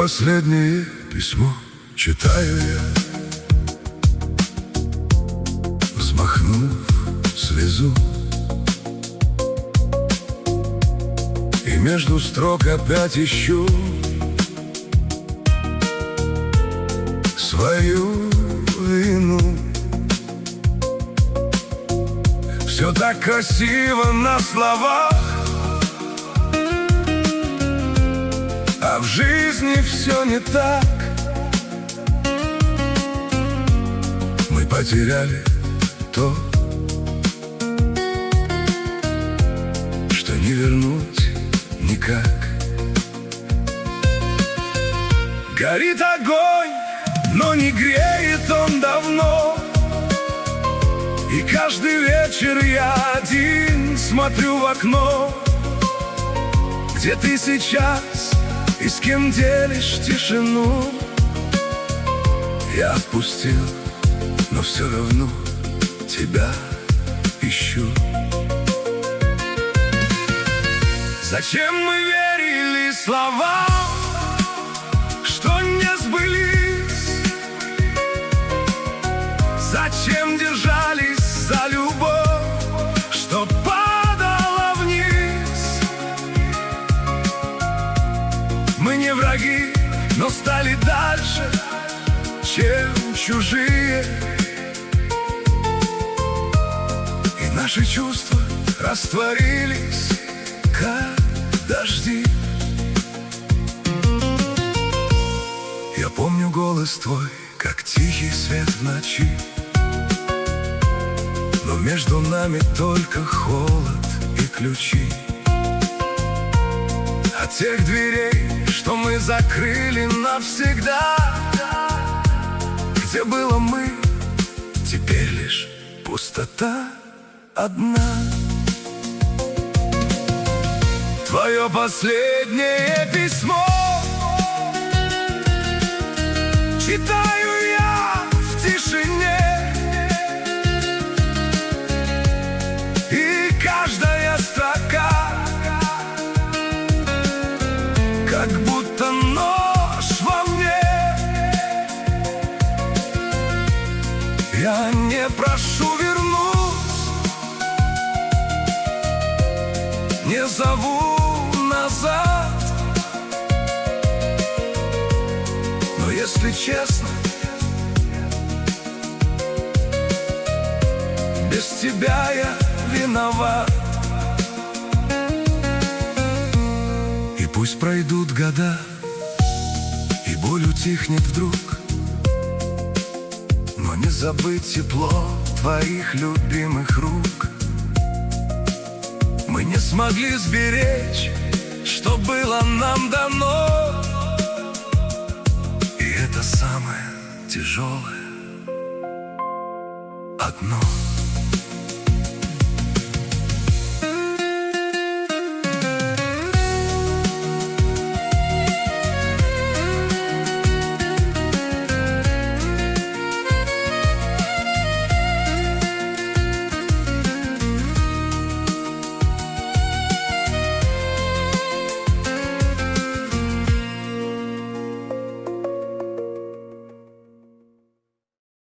последнее письмо читаю я, взмахнув слезу, и между строк опять ищу свою вину. Все так красиво на словах, а в жизни все не так. Мы потеряли то, что не вернуть никак. Горит огонь, но не греет он давно, и каждый вечер я один смотрю в окно. Где ты сейчас и с кем делишь тишину? Я отпустил, но все равно тебя ищу. Зачем мы верили словам, что не сбылись? Зачем держались за любовь, что падала вниз? Мы не враги, но стали дальше, чем чужие, и наши чувства растворились, как дожди. Я помню голос твой, как тихий свет в ночи, но между нами только холод и ключи от тех дверей, что мы закрыли навсегда. Где было мы, теперь лишь пустота одна. Твое последнее письмо читаю я в тишине, и каждая строка как будто нож во мне. Я не прошу вернуть, не зову назад, но если честно, без тебя я виноват. И пусть пройдут года, и боль утихнет вдруг, но не забыть тепло твоих любимых рук. Мы не смогли сберечь, что было нам дано, и это самое тяжелое одно.